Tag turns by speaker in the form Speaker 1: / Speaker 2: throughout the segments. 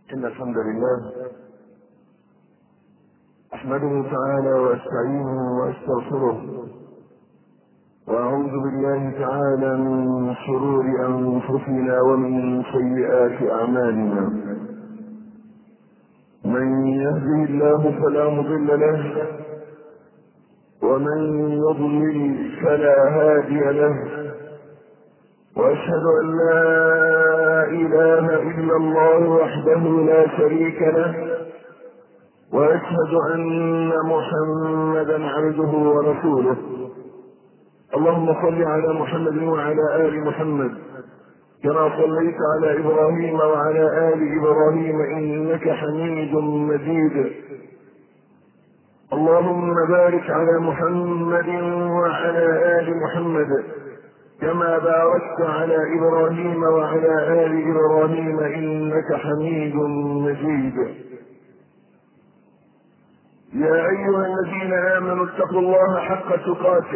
Speaker 1: إن الحمد لله أحمده تعالى وأستعينه وأستغفره، وأعوذ بالله تعالى من شرور أنفسنا ومن سيئات أعمالنا. من يهده الله فلا مضل له، ومن يضلل فلا هادي له، وأشهد أن لا إله إلا الله وحده لا شريك له، وأشهد أن محمدا عبده ورسوله. اللهم صل على محمد وعلى آل محمد كما صليت على إبراهيم وعلى آل إبراهيم إنك حميد مجيد. اللهم بارك على محمد وعلى آل محمد كما باركت على إبراهيم وعلى آل إبراهيم إنك حميد مجيد. يا أيها الذين آمنوا اتقوا الله حق تقاته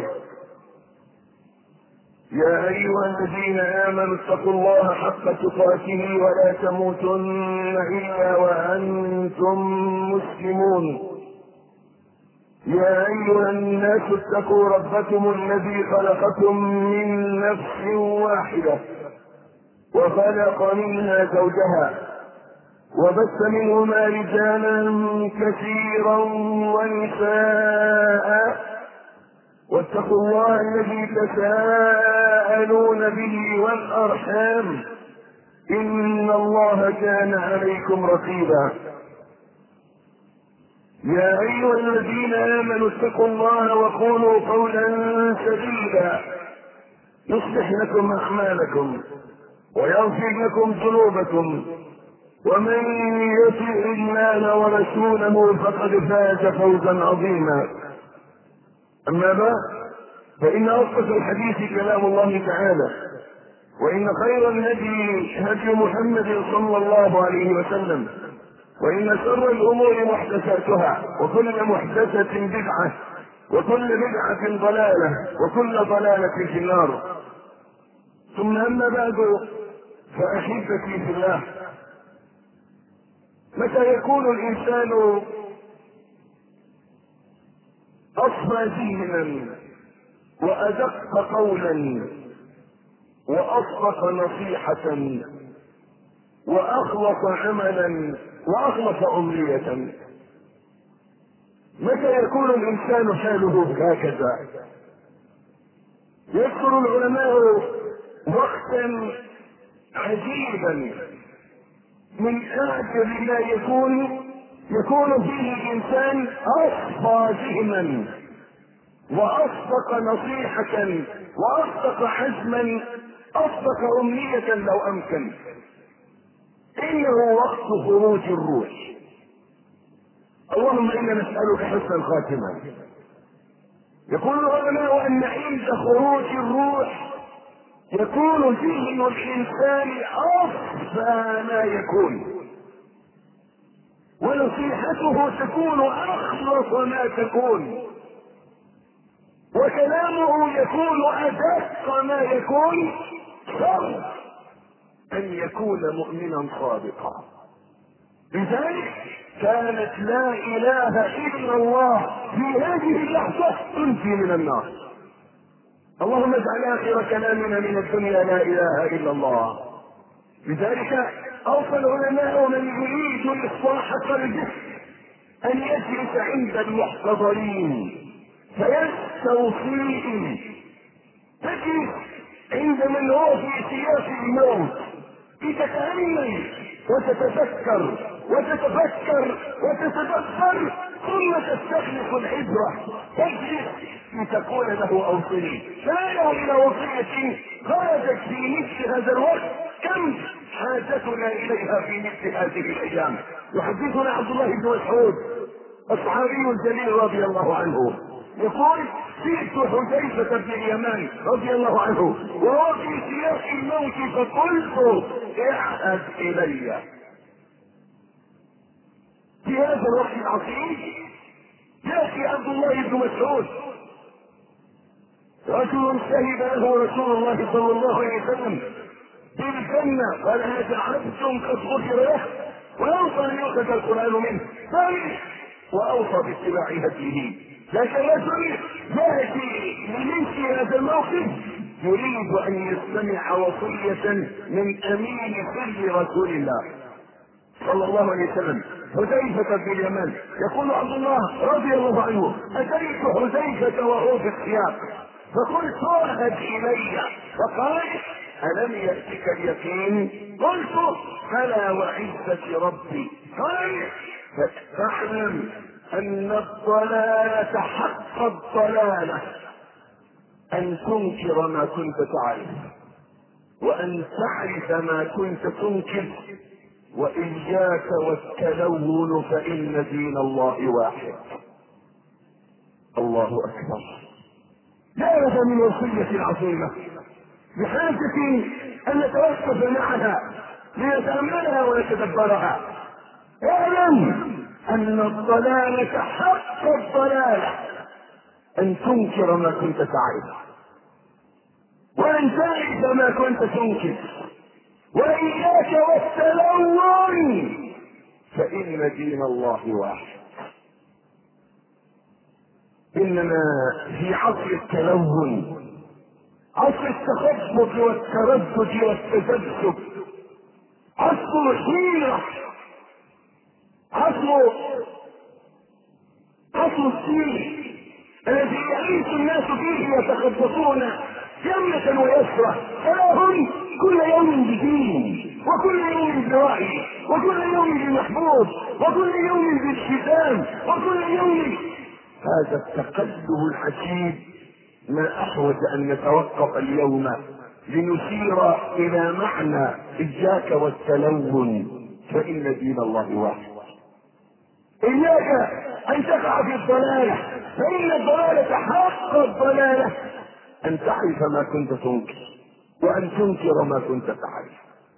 Speaker 1: يا أيها الذين آمنوا اتقوا الله حق تقاته ولا تموتن إلا وأنتم مسلمون. يا أيها الناس اتقوا ربكم الذي خلقكم من نفس واحدة وخلق منها زوجها وبث منهما رجالا كثيرا ونساء، واتقوا الله الذي تساءلون به والأرحام إن الله كان عليكم رقيبا. يا أيها الذين آمنوا اتقوا الله وقولوا قولا سديدا يصلح لكم أعمالكم ويغفر لكم ذنوبكم، ومن يطع الله ورسوله فقد فاز فوزا عظيما. أما بعد، فإن أصدق الحديث كلام الله تعالى، وإن خير الهدي هدي محمد صلى الله عليه وسلم، وإن شر الأمور محدثاتها، وكل محدثة بدعة، وكل بدعة ضلالة، وكل ضلالة في النار. ثم أما بعد، فأحبتي في الله، متى يكون الإنسان أصفى ذهنا وأدق قولا وأصدق نصيحة وأخلص عملا وأخلص أمنية؟ متى يكون الإنسان حاله هكذا؟ يذكر العلماء وقتا عجيبا من أعجب ما يكون فيه الإنسان أصفى ذهنا وأصدق نصيحة وأصدق حزما أصدق أمنية لو أمكن. إنه وقت خروج الروح. اللهم إنا نسألك حسن الخاتمة. يقول العلماء أن عند خروج الروح يكون ذهن الإنسان أصفى ما يكون، ونصيحته تكون أخلص ما تكون، وكلامه يكون أدق ما يكون، شرط أن يكون مؤمنا صادقا. لذلك كانت لا إله إلا الله في هذه اللحظة تنجي من النار. اللهم اجعل آخر كلامنا من الدنيا لا إله إلا الله. لذلك أوصى العلماء من يريد إصلاح قلبه أن يجلس عند المحتضرين فيستوصيهم. تجلس عند من هو في سياق الموت لتتأمل وتتفكر وتتدبر، ثم تستخلص العبرة. تجلس لتقول له أوصني، فلا إلى وصية خرجت في مثل هذا الوقت كم حاجتنا إليها في مثل هذه الأيام. يحدثنا عبد الله بن مسعود الصحابي الجليل رضي الله عنه يقول: جئت حذيفة بن اليمان رضي الله عنه وهو في سياق الموت فقلت: اعهد إلي. في هذا الوقت العظيم يأتي عبد الله بن مسعود، رجل شهد له رسول الله صلى الله عليه وسلم بالجنة، قال: هذا عبد قد غفر له ويوصى ان يؤخذ القران منه، بل واوصى باتباع هديه. لكن الرجل ياتي لمثل هذا الموقف يريد ان يستمع وصيه من امين سر رسول الله صلى الله عليه وسلم حذيفة بن اليمان. يقول عبد الله رضي الله عنه: اتيت حذيفة وهو في السياق فقلت: اهد الي. فقال: الم ياتك اليقين؟ قلت: بلى وعزة ربي. قال: فاعلم ان الضلالة حق الضلالة ان تنكر ما كنت تعرف، وان تعرف ما كنت تنكر، وإياك والتلون فإن دين الله واحد. الله أكبر. لا هذا من وصية عظيمة بحاجة أن نتوقف معها لنتأملها ونتدبرها. اعلم أن الضلالة حق الضلالة أن تنكر ما كنت تعرف، وأن تعرف ما كنت تنكر، وإياك والتلون فإن دين الله واحد. إننا في عصر التلون، عصر التخبط والتردد والتذبذب، عصر الحيرة، عصر السير الذي يعيش الناس فيه يتخبطون يمنة ويسرى، فلا هم كل يوم بدين، وكل يوم برأي، وكل يوم بمحبوب، وكل يوم بالختام، وكل يوم. هذا التقلب العجيب ما أحوج أن نتوقف اليوم لنشير إلى معنى إياك والتلون فإن دين الله واحد. إياك أن تقع في الضلالة فإن الضلالة حق الضلالة أن تعرف ما كنت تنكر، وأن تنكر ما كنت تعرف.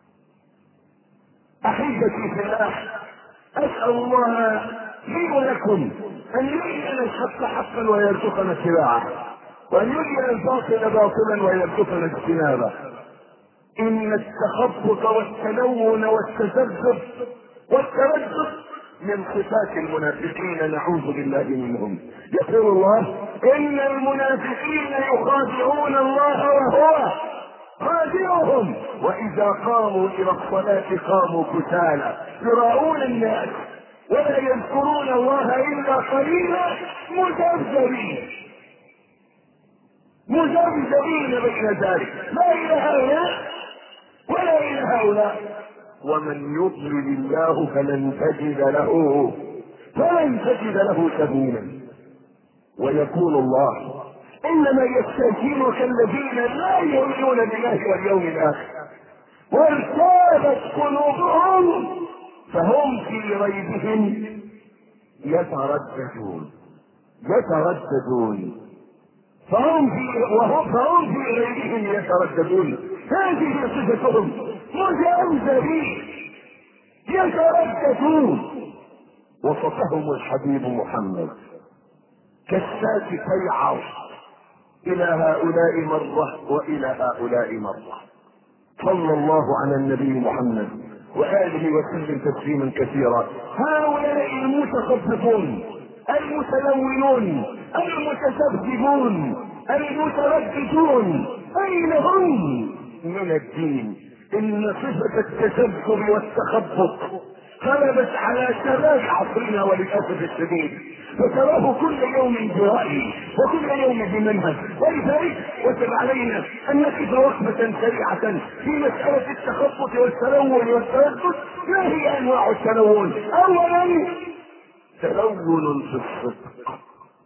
Speaker 1: أحبتي في الله، أسأل الله لي ولكم أن يرينا الحق حقا ويرزقنا اتباعه، وأن يرينا الباطل باطلا ويرزقنا اجتنابه. إن التخبط والتلون والتذبذب والتردد من صفات المنافقين، نعوذ بالله منهم. يقول الله: إن المنافقين يخادعون الله وهو خادعهم، وإذا قاموا إلى الصلاة قاموا كسالى يراءون الناس ولا يذكرون الله إلا قليلا مذبذبين بين ذلك، لا إلى هؤلاء ولا إلى هؤلاء. ومن يضلل الله فلن تجد له سبيلا. ويقول الله: انما يستهزئك الذين لا يؤمنون بالله واليوم الاخر وارتابت قلوبهم فهم في ريبهم يترددون. فهم في ريبهم يترددون. هذه صفتهم، مذبذبين يترددون. وصفهم الحبيب محمد: كالشاة تيعر إلى هؤلاء مرة وإلى هؤلاء مرة. صلى الله على النبي محمد وآله وسلم تسليما كثيرا. هؤلاء المتخبطون المتلونون المتذبذبون المترددون أين هم من الدين؟ إن صفة التذبذب والتخبط غلبت على شباب عصرنا وللأسف الشديد، فتراه كل يوم برأي وكل يوم بمنهج. ولذلك وجب علينا أن نقف وقفة سريعة في مسألة التخبط والتلون والتردد. ما هي أنواع التلون؟ أولا تلون في الصدق.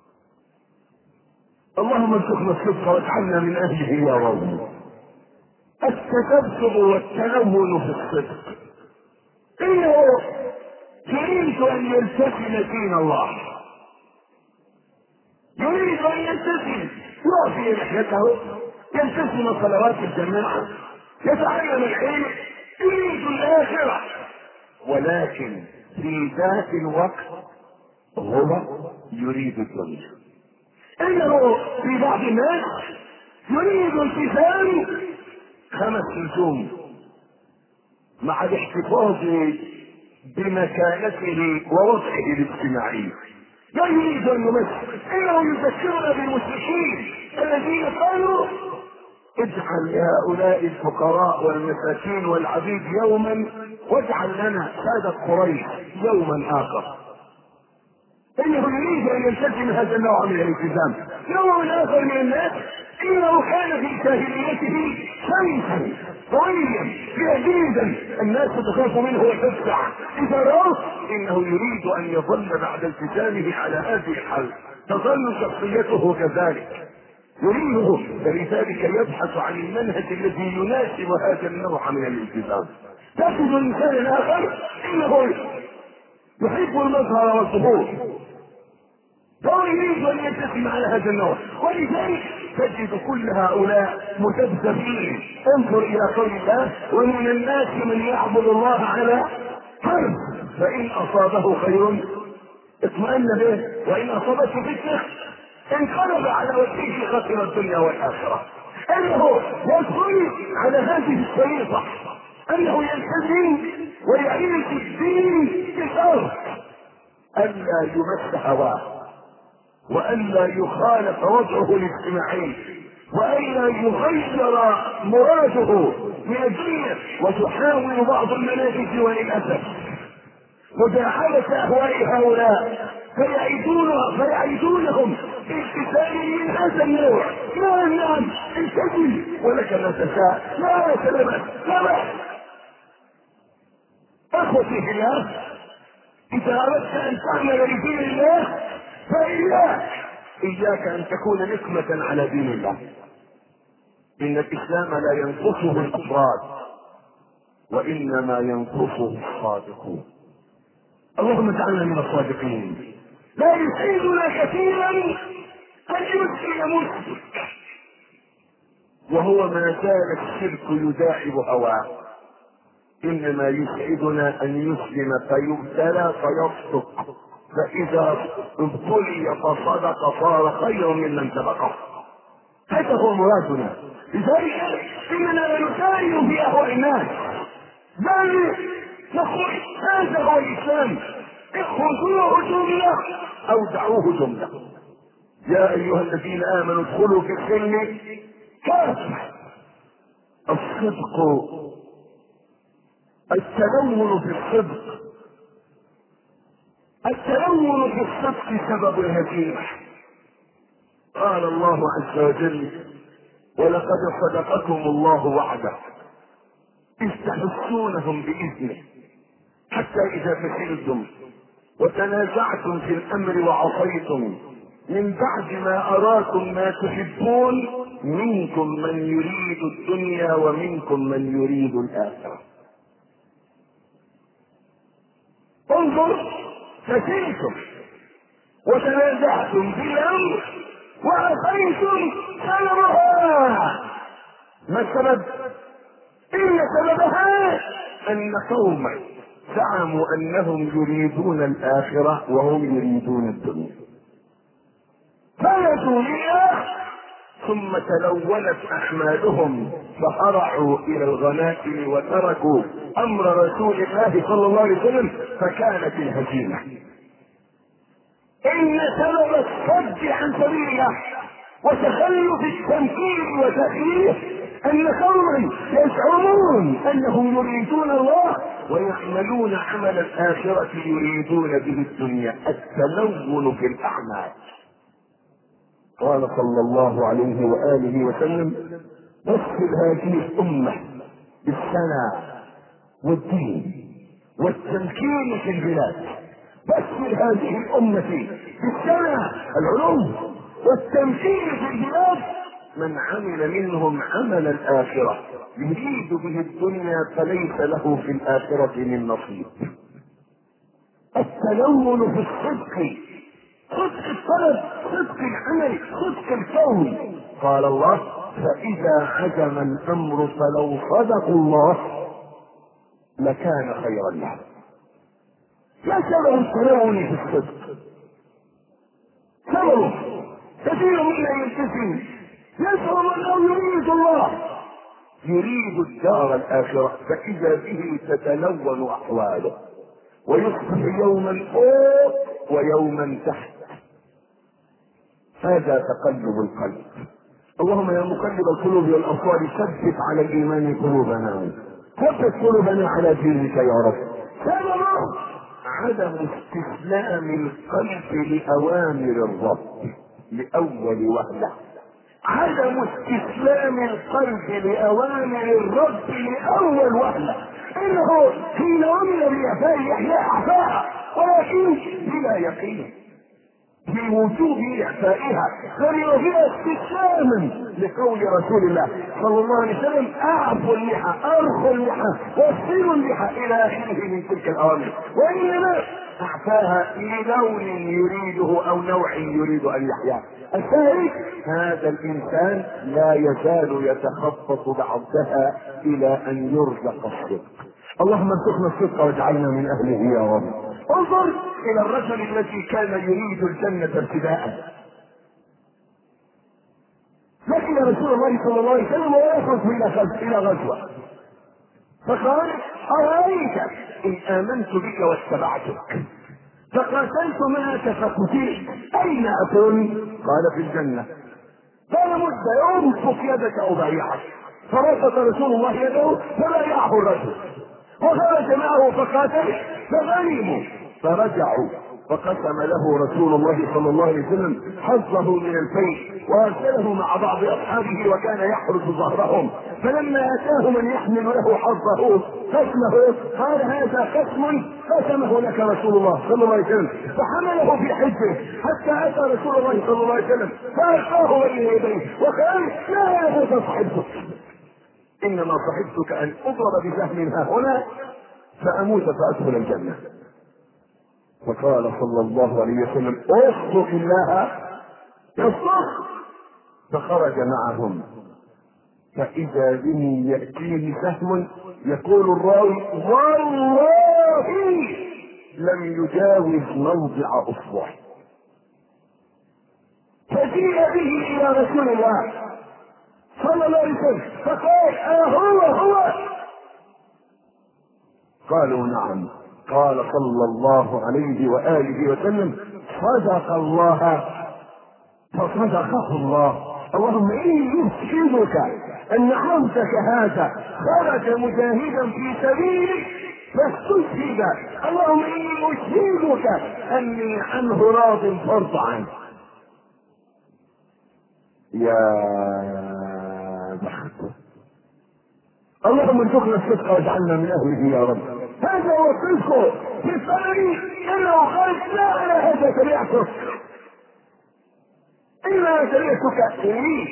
Speaker 1: اللهم ارزقنا الصدق واجعلنا من أهله يا رب. التذبذب والتلون في الصدق إنه يريد أن يلتزم دين الله، يريد أن يلتزم، يعطي لحيته، يلتزم صلوات الجماعة، يتعلم العلم، يريد الآخرة، ولكن في ذات الوقت هو يريد الدنيا. إنه في بعض الناس يريد التزام 5 نجوم مع الاحتفاظ بمكانته ووضعه الاجتماعي. لا يريد ان يمثل، انه يذكرنا بالمشركين الذين قالوا اجعل لهؤلاء الفقراء والمساكين والعبيد يوما واجعل لنا سادة قريش يوما اخر. انه يريد ان يلتزم هذا النوع من الالتزام. نوع اخر من الناس انه كان في جاهليته شمسا طويلا جديدا الناس تخاف منه وتدفع اذا راه، انه يريد ان يظل بعد التزامه على هذه الحال، تظل شخصيته كذلك يريده، فلذلك يبحث عن المنهج الذي يناسب هذا النوع من الالتزام. تجد الانسان الاخر انه يحب المظهر والظهور، هو يريد ان يلتزم على هذا النوع، ولذلك تجد كل هؤلاء مذبذبين. انظر الى قول الله: ومن الناس من يعبد الله على حرف، فان اصابه خير اطمأن به، وان اصابته فتنه انقلب على وجهه خسر الدنيا والاخره. انه يدخل على هذه الشريطه، انه يلتزم ويعيش الدين بشرط الا يمس هواه، والا يخالف وضعه الاجتماعي، والا يغير مراده من الدنيا. وتحاول بعض المناهج وللاسف مداعبة اهواء هؤلاء، فيعيدونهم بالتزام من هذا النوع. نعم التزم ولك ما تشاء، لا سلامات، لا بأس. اخوتي في الله، اذا اردت ان تعمل لدين الله فإياك ان تكون نقمة على دين الله. ان الاسلام لا ينقصه الافراد، وانما ينقصه الصادقون. اللهم اجعلنا من الصادقين. لا يسعدنا كثيرا ان يسلم مسلم وهو ما زال الشرك يداعب هواه، انما يسعدنا ان يسلم فيبتلى فيصدق، فاذا ابتلي فصدق صار خيرا ممن سبقه. هذا هو مرادنا. لذلك اننا نسارع في اهواء الناس، بل نقول هذا هو الاسلام، اخرجوه جمله او دعوه جمله. يا ايها الذين امنوا ادخلوا في السلم كافه. الصدق، التلون في الصدق، التلون في الصدق سبب الهزيمه. قال الله عز وجل: ولقد صدقكم الله وعده إذ تحسونهم بإذنه حتى إذا فشلتم وتنازعتم في الأمر وعصيتم من بعد ما أراكم ما تحبون منكم من يريد الدنيا ومنكم من يريد الآخرة. انظر، فشلتم وتنازعتم في الأمر وعصيتم سببها. ما السبب؟ إن سببها أن قوما زعموا أنهم يريدون الآخرة وهم يريدون الدنيا، فلتوا لله ثم تلونت أعمالهم فهرعوا إلى الغنائم وتركوا أمر رسول الله صلى الله عليه وسلم، فكانت الهزيمة. إن سبب الصد عن سبيل الله وتخلف التمكين وتأخيره ان قوما يزعمون انهم يريدون الله ويعملون عمل الاخرة يريدون به الدنيا، التلون في الاعمال. قال صلى الله عليه وآله وسلم: وصل هذه الامة بالسنة والدين والتمكين في البلاد. وصل هذه الامة بالسنة العلوم والتمكين في البلاد من عمل منهم عمل الآخرة يريد به الدنيا فليس له في الآخرة من نصيب. التلون في الصدق، صدق الطلب، صدق العمل، صدق الكون. قال الله: فإذا عزم الأمر فلو صدقوا الله لكان خيرا لهم. ما سبب التلون في الصدق؟ سببه كثير منا يلتزم يزعم انه يريد الله، يريد الدار الاخره، فاذا به تتلون احواله. ويصبح يوما فوق ويوما تحت. هذا تقلب القلب. اللهم يا مقلب القلوب والابصار ثبت على الايمان قلوبنا، ثبت قلوبنا على دينك يا رب. سبب عدم استسلام القلب لاوامر الرب لاول وهله. عدم استسلام القلب لاوامر الرب لاول وهله. انه حين امر باعفاء يحيى اعفاها، ولكن بلا يقين في وجوب اعفائها، فرض فيها استسلاما لقول رسول الله صلى الله عليه وسلم: اعفوا اللحى، ارخوا اللحى، وصلوا اللحى الى اخره من تلك الاوامر. وانما اعفاها للون يريده او نوع يريد ان يحياه. الثالث: هذا الانسان لا يزال يتخطط بعضها الى ان يرزق الصدق. اللهم ارزقنا الصدق واجعلنا من اهله يا رب. انظر الى الرجل الذي كان يريد الجنة ابتداء، لكن رسول الله صلى الله عليه وسلم ويخرج الى غزوة، فقال: ارايت ان امنت بك واتبعتك فقاتلت معك فقتلت اين اكون؟ قال: في الجنة. قال: مد انفق يدك ابايعك. فرفض رسول الله يده فبايعه الرجل، وخرج معه فقاتل فغنموا، فرجعوا فقسم له رسول الله صلى الله عليه وسلم حظه من الفيء وارسله مع بعض اصحابه وكان يحرس ظهرهم. فلما اتاه من يحمل له حظه قسمه قال: هذا قسم قسمه لك رسول الله صلى الله عليه وسلم. فحمله في حجه حتى اتى رسول الله صلى الله عليه وسلم فالقاه بين يديه وقال: لا هذا صحبتك، انما صحبتك ان اضرب بسهم ها هنا فاموت فادخل الجنة. فقال صلى الله عليه وسلم: اصدق الله يصدق. فخرج معهم فاذا به ياتيه سهم يقول الراوي: والله لم يجاوز موضع اصبع. فجيء به الى رسول الله صلى الله عليه وسلم فقال: هو؟ قالوا: نعم. قال صلى الله عليه وآله وسلم: صدق الله فصدقه الله. اللهم إني أشهدك أن عبدك هذا خرج مجاهدا في سبيلك فاستشهد. اللهم إني أشهدك أني عنه راض فارض عنه. يا بخته. اللهم ارزقنا الصدق واجعلنا من اهله يا رب. هذا هو الصدق في الطريق، انه قال: لا انا هذا تبعتك، انا تبعتك لي.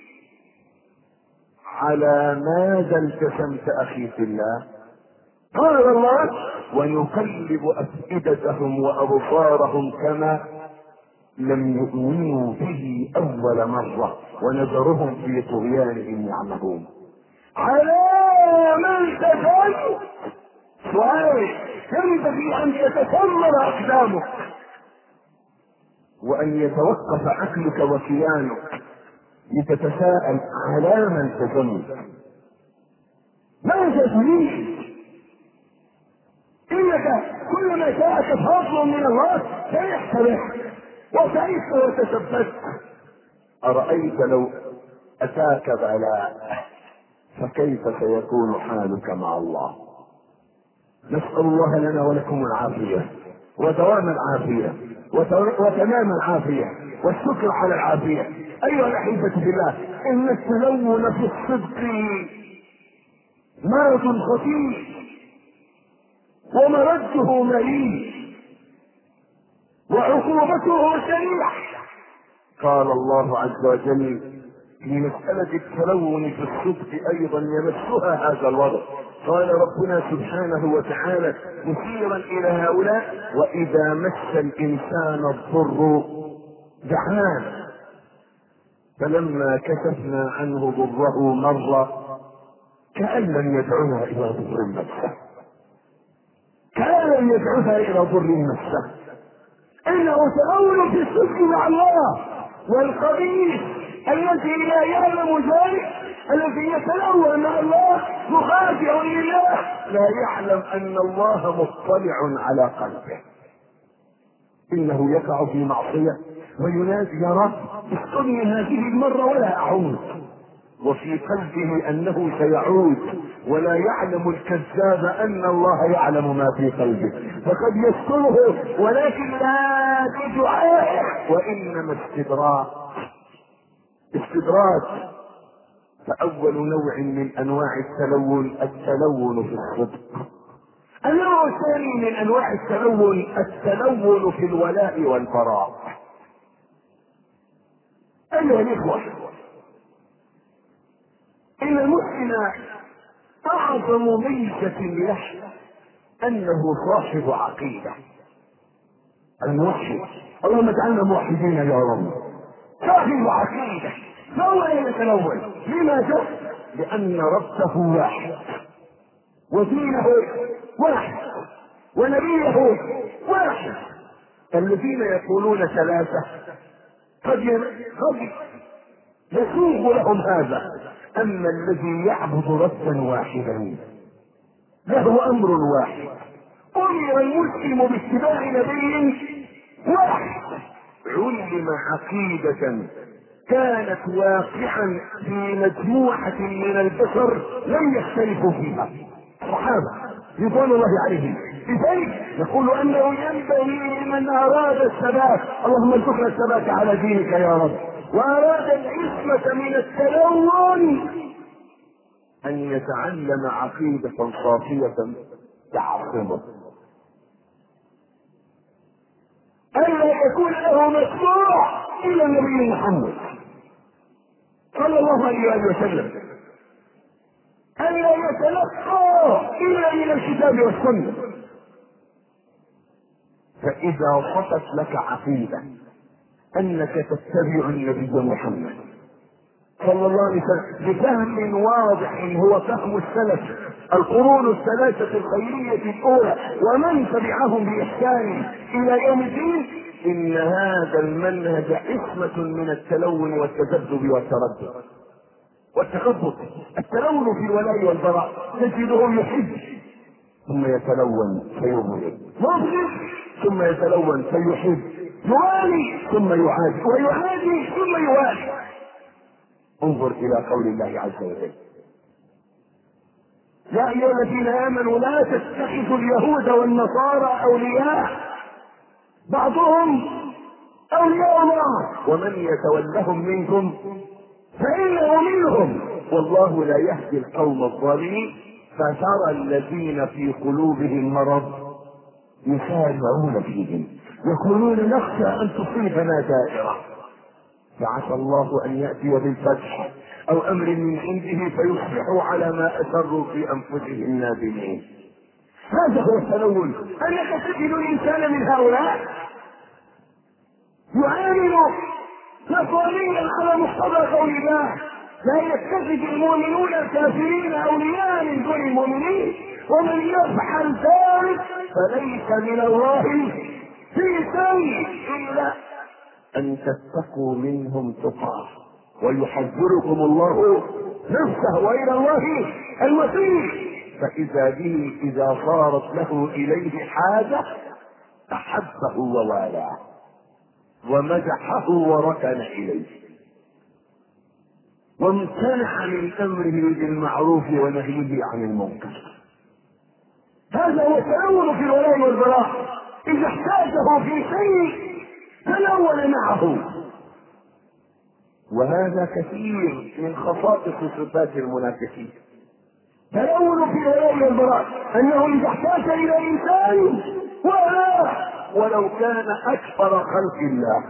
Speaker 1: على ماذا التزمت اخي في الله؟ قال الله: ونقلب افئدتهم وابصارهم كما لم يؤمنوا به اول مره ونذرهم في طغيانهم يعمهون. على من تفعل سؤال ينبغي ان تتثمر اقدامك وان يتوقف عقلك وكيانك لتتساءل: على من تزمت؟ ماذا تريد؟ انك كلما جاءك فضل من الله فرحت به وسعيت وتثبت. ارايت لو اتاك بلاء فكيف سيكون حالك مع الله؟ نسأل الله لنا ولكم العافية ودوام العافية وتمام العافية والشكر على العافية. أيها الأحبة في الله، إن التلون في الصدق مرض خطير ومرده مليء وعقوبته سريعة. قال الله عز وجل في مسألة التلون في الصدق أيضا يمسها هذا الوضع. قال ربنا سبحانه وتعالى مشيرا إلى هؤلاء: وإذا مس الإنسان الضر دعانا فلما كشفنا عنه ضره مر كأن لم يدعنا إلى ضر مسه. كأن لم يدعنا إلى ضر مسه. إنه تلون في الصدق مع الله، والخبيث الذي لا يعلم ذلك الذي يتلون مع الله مخادع لله لا يعلم ان الله مطلع على قلبه. انه يقع في معصية وينادي يا رب استرني هذه المرة ولا اعود، وفي قلبه انه سيعود، ولا يعلم الكذاب ان الله يعلم ما في قلبه، فقد يستره ولكن لا بدعائه، وانما استدراج. فاول نوع من انواع التلون في الصدق. النوع الثاني من انواع التلون في الولاء والبراء. ايها الاخوه، ان المسلم اعظم ميزة له انه صاحب عقيدة. الموحد، اللهم اجعلنا موحدين يا رب، صاحب عقيدة، فهو يتلون. لماذا؟ لان ربه واحد، ودينه واحد، ونبيه واحد. الذين يقولون ثلاثة قد يسوغ لهم هذا، اما الذي يعبد ربا واحدا له امر واحد. امر المسلم باتباع نبي واحد، علم عقيدة كانت واقعا في مجموعة من البشر لم يختلفوا فيها، الصحابة رضوان الله عليهم. لذلك يقول انه ينبغي لمن اراد الثبات، اللهم ارزقنا الثبات على دينك يا رب، واراد العصمة من التلون، ان يتعلم عقيدة صافية تعصمه، الا يكون له مشروع الى النبي محمد صلى الله عليه وسلم، الا يتلقى الا من الكتاب والسنة. فاذا صفت لك عقيدة انك تتبع النبي محمد صلى الله عليه وسلم بفهم واضح هو فهم السلف القرون الثلاثة الخيرية الاولى ومن تبعهم باحسان الى يوم الدين، ان هذا المنهج عصمة من التلون والتذبذب والتردد والتخبط. التلون في الولاء والبراء تجده يحب ثم يتلون فيبغض، مبغض ثم يتلون فيحب، يوالي ثم يعادي، ويعادي ثم يوالي. انظر الى قول الله عز وجل: يا ايها الذين امنوا لا تتخذوا اليهود والنصارى اولياء بعضهم اولياء بعض ومن يتولهم منكم فانه منهم والله لا يهدي القوم الظالمين. فترى الذين في قلوبهم مرض يسارعون فيهم يقولون نخشى ان تصيبنا دائرة، فعسى الله ان ياتي بالفتح او امر من عنده فيصبحوا على ما اسروا في انفسهم نادمين. هذا هو التلون، انك تجد الانسان من هؤلاء يعامل نصرانيا على مقتضى قول الله: لا يتخذ المؤمنون الكافرين اولياء من دون المؤمنين ومن يفعل ذلك فليس من الله في شيء الا ان تتقوا منهم تقاه ويحذركم الله نفسه والى الله المصير. فاذا به اذا صارت له اليه حاجه احبه ووالاه ومدحه وركن اليه وامتنع من امره بالمعروف ونهيه عن المنكر. هذا هو التلون في الولاء والبراء. اذا احتاجه في شيء تلون معه، وهذا كثير من خصائص صفات المنافقين. تلون في الولاء والبراء انه اذا احتاج الى انسان ولا ولو كان اكبر خلق الله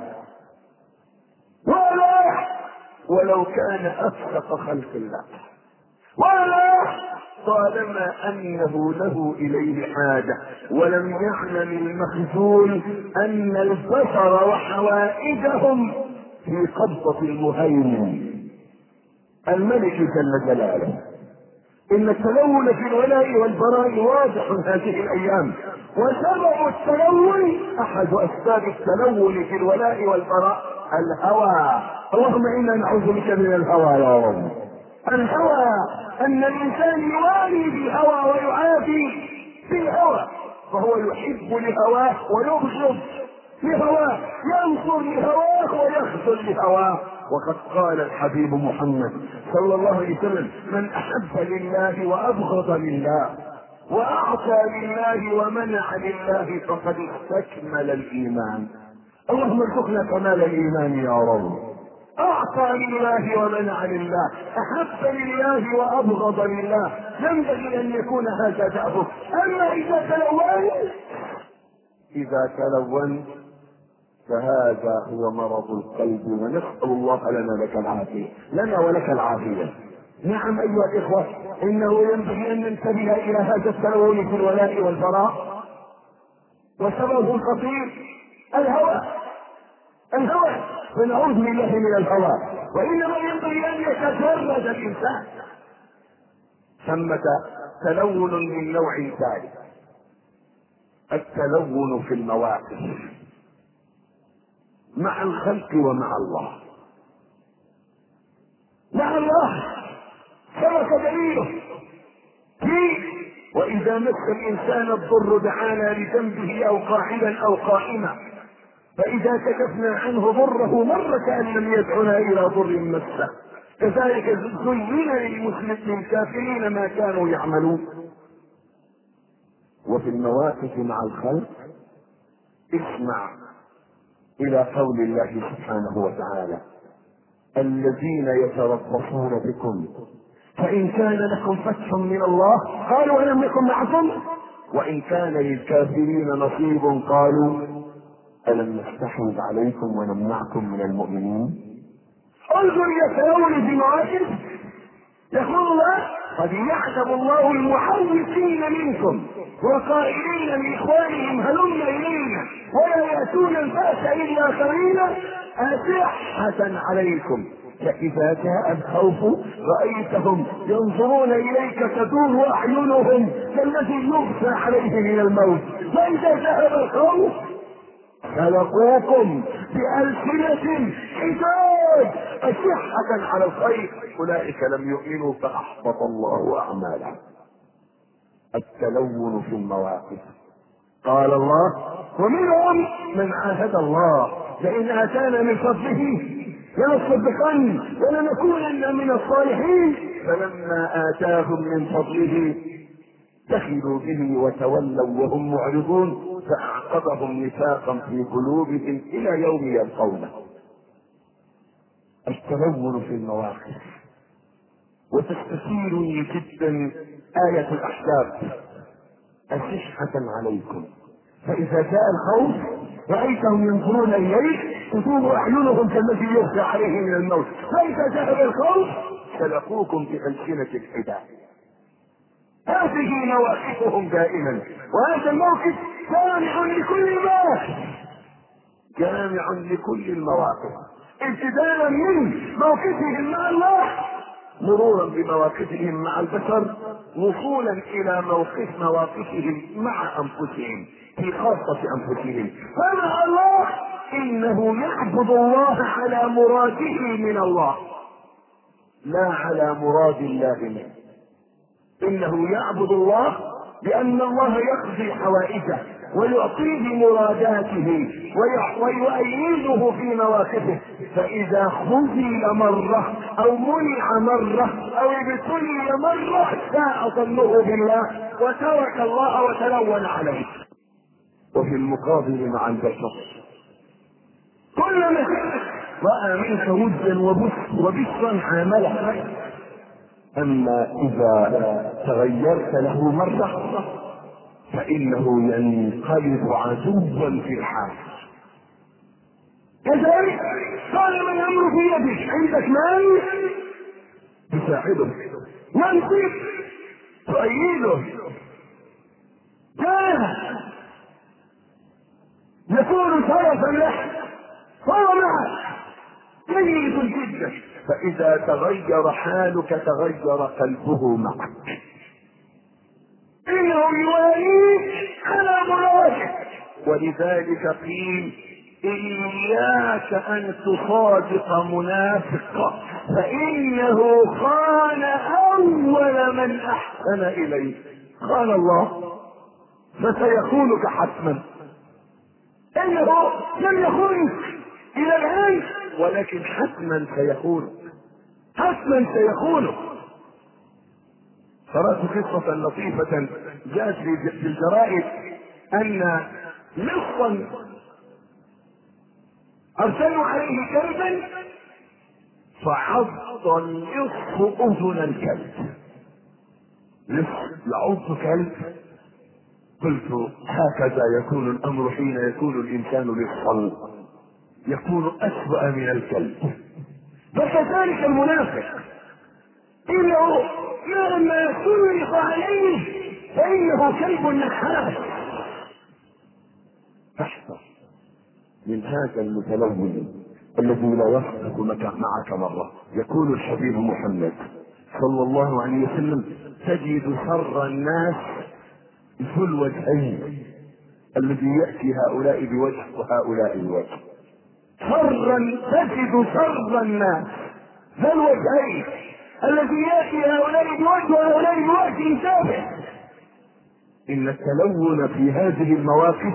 Speaker 1: ولا ولو كان افسق خلق الله ولا طالما انه له اليه حاجه ولم يعلم المخزون ان البشر وحوائجهم في قبضه المهيمن الملك جل جلاله. ان التلون في الولاء والبراء واضح هذه الايام، وسبب التلون احد اسباب التلون في الولاء والبراء الهوى. اللهم انا نعوذ بك من الهوى يا رب. الهوى ان الانسان يوالي بالهوى ويعافي بالهوى، فهو يحب لهواه ويبغض لهواه، ينصر لهواه ويخذل لهواه. وقد قال الحبيب محمد صلى الله عليه وسلم: من احب لله وابغض لله واعطى لله ومنع لله فقد استكمل الايمان. اللهم ارزقنا كمال الايمان يا رب. اعطى لله ومنع لله، احب لله وابغض لله، ينبغي ان يكون هذا دأبه. اما اذا تلون فهذا هو مرض القلب، ونسأل الله لنا لك العافية، لنا ولك العافية. نعم ايها الاخوة، انه ينبغي ان ننتبه الى هذا التلون في الولاء والبراء، وسببه الخطير الهوى. فنعوذ بالله من الهوى، وانما ينبغي ان يتجرد الانسان. ثمة تلون من نوع ثالث، التلون في المواقف مع الخلق ومع الله. مع الله سبق دليله فيه: واذا مس الانسان الضر دعانا لجنبه او قاعدا او قائما، فاذا كشفنا عنه ضره مر كأن لم يدعنا الى ضر مسه. كذلك زين للكافرين ما كانوا يعملون. وفي المواقف مع الخلق اسمع الى قول الله سبحانه وتعالى: الذين يتربصون بكم فان كان لكم فتح من الله قالوا الم نكن معكم وان كان للكافرين نصيب قالوا الم نستحوذ عليكم ونمنعكم من المؤمنين. انظر يتلون في مواقف، يقول الله: قد يعجب الله المحوسين منكم وقائلين لاخوانهم هلم الينا ولا ياتون الباس الا قليلا أشحة عليكم، فاذا جاء الخوف رايتهم ينظرون اليك تدور اعينهم كالذي يغشى عليه من الموت، فاذا ذهب الخوف سلقوكم بألسنة حجاج أشحة على الخير أولئك لم يؤمنوا فأحبط الله أعمالهم. التلون في المواقف. قال الله: ومنهم من عاهد الله لئن آتانا من فضله لنصدقن ولنكونن من الصالحين فلما آتاهم من فضله بخلوا به وتولوا وهم معرضون فأعقبهم نفاقا في قلوبهم إلى يوم يلقونه. التلون في المواقف. وتستثيرني جدا آية الأحزاب: أشحة عليكم فإذا جاء الخوف رأيتهم ينظرون إليك تدور أعينهم كالذي يغشى عليه من الموت، فإذا ذهب الخوف سلقوكم بألسنة الحداد. هذه مواقفهم دائما، وهذا الموقف جامع لكل المواقف، ابتداء من موقفهم مع الله مرورا بمواقفهم مع البشر وصولا الى مواقفهم مع انفسهم في خاصة انفسهم. فمع الله انه يعبد الله على مراده من الله لا على مراد الله منه. انه يعبد الله لان الله يقضي حوائجه ويعطيه مراداته ويؤيده في مواقفه، فاذا خذل مرة او منع مرة او ابتلي مرة ساء ظنه بالله وترك الله وتلون عليه. وفي المقابل مع البشر كلما رأى منك ودا وبشرا عامله، اما اذا تغيرت له مرة فانه ينقلب عدوا في الحال. كذلك قال: من الامر في يدك، عندك مال تساعده، منصب تؤيده، يكون شرفا له فهو معك جيد جدا، فاذا تغير حالك تغير قلبه معك، انه يواليك على مرادك. ولذلك قيل: إياك أن تصادق منافق، فإنه خان أول من أحسن إليه. قال الله فسيخونك حتما. إنه لم يخونك إلى الآن، ولكن حتما سيخونك، حتما سيخونك. قرأت قصة لطيفة جاءت في الجرائد أن لصا أرسلوا عليه كلبا فعض اللص أذن الكلب. لص يعض كلب. قلت هكذا يكون الأمر حين يكون الإنسان لصا، يكون أسوأ من الكلب. فكذلك المنافق إنه لما سلط عليه فإنه كلب نحاس. احذر من هذا المتلون الذي لا يصدق معك مرة. يقول الحبيب محمد صلى الله عليه وسلم تجد شر الناس ذو الوجهين الذي يأتي هؤلاء بوجه وهؤلاء بوجه. تجد شر الناس ذو الوجهين الذي يأتي هؤلاء بوجه وهؤلاء بوجه ثابت. إن التلون في هذه المواقف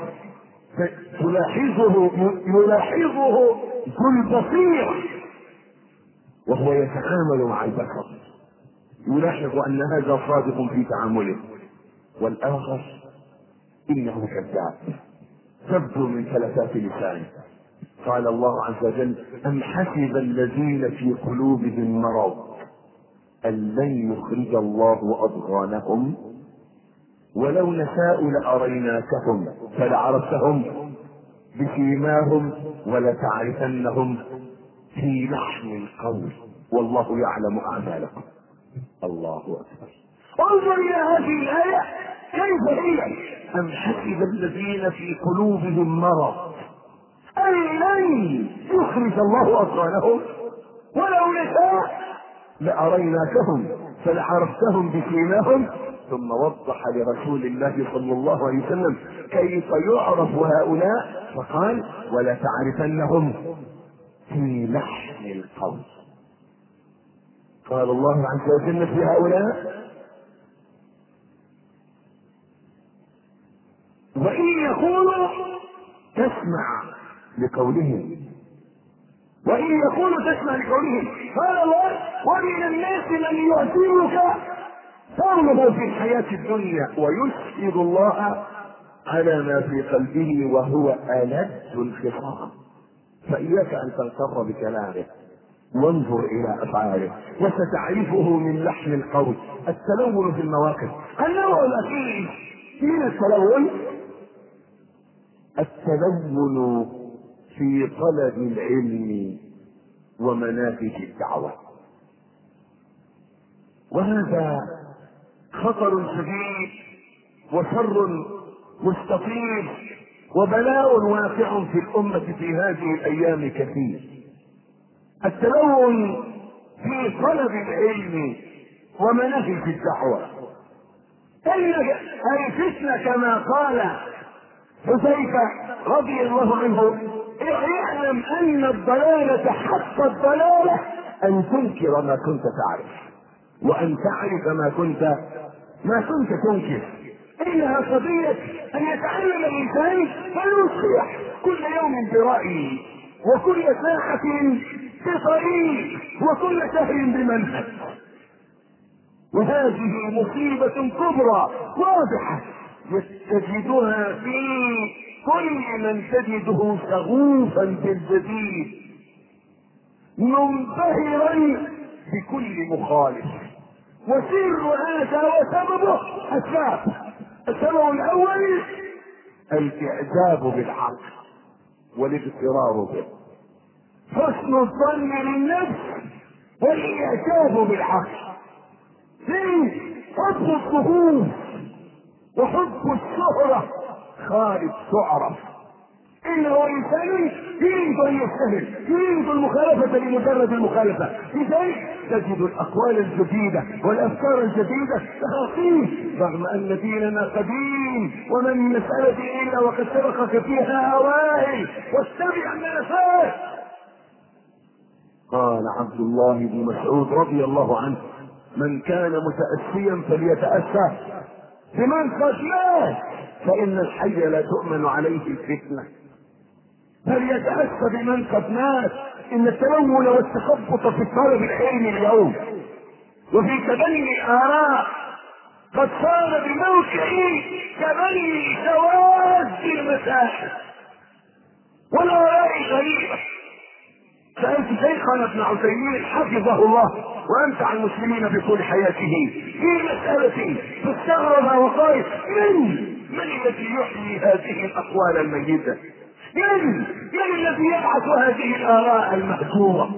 Speaker 1: يلاحظه ذو البصير وهو يتعامل مع البشر، يلاحظ أن هذا صادق في تعامله، والآخر إنه كذاب تبدو من فلتات لسانه. قال الله عز وجل أم حسب الذين في قلوبهم مرض أن لن يخرج الله أضغانهم ولو نشاء لأريناكهم فلعرفتهم بسيماهم ولتعرفنهم في لحن القول والله يعلم أعمالكم. الله أكبر. انظر إلى هذه الآية كيف هي. أم حسب الذين في قلوبهم مرض أن لن يخرج الله أضغانهم ولو نشاء لأريناكهم فلعرفتهم بسيماهم. ثم وضح لرسول الله صلى الله عليه وسلم كيف يعرف هؤلاء فقال ولتعرفنهم في لحن القول. قال الله عز وجل في هؤلاء وإن يقولوا تسمع لقولهم وإن يقولوا تسمع لقولهم. قال الله ومن الناس من يعتبرك ثوره في الحياة الدنيا ويشهد الله على ما في قلبه وهو ألد الخصام. فإياك أن تغتر بكلامه وانظر إلى أفعاله وستعرفه من لحن القول. التلون في المواقف. النوع الأخير من التلون في طلب العلم ومناهج الدعوة، وهذا خطر شديد وشر مستطيل وبلاء واقع في الأمة في هذه الأيام كثير. التلون في طلب العلم ومناهج الدعوة. إن الفتنة كما قال حذيفة رضي الله عنه اعلم أن الضلالة حق الضلالة أن تنكر ما كنت تعرف وأن تعرف ما كنت تنكر. إنها قضية أن يتعلم الإنسان فيصيح كل يوم برأيه وكل ساعة بطريق وكل شهر بمنهج. وهذه مصيبة كبرى واضحة تجدها في كل من تجده شغوفا بالجديد منبهرا بكل مخالف. وسر هذا وسببه أسباب. السبب الأول الإعجاب بالحق والاغترار به، حسن الظن للنفس والإعجاب بالحق. حب الظهور وحب الشهرة خالد تعرف. إنه إنسان يريد أن يجتهد، يريد المخالفة لمجرد المخالفة. لذلك تجد الأقوال الجديدة والأفكار الجديدة تخاطيف رغم أن ديننا قديم الدين وما من مسألة إلا وقد سبقك فيها أوائل، واتبع ما فات. قال عبد الله بن مسعود رضي الله عنه: من كان متأسيا فليتأسى بمن قد مات، فإن الحي لا تؤمن عليه الفتنة. فليتأسى بمن قد مات. إن التلون والتخبط في طلب العلم اليوم وفي تبني الآراء قد صار بموقعه تبني شواذ المساحة والآراء غريبة. سألت شيخنا ابن عثيمين حفظه الله وأمتع المسلمين بطول حياته في مسألة فاستغرب وقال: من الذي يحيي هذه الأقوال الميتة؟ من الذي يبعث هذه الآراء المهجورة؟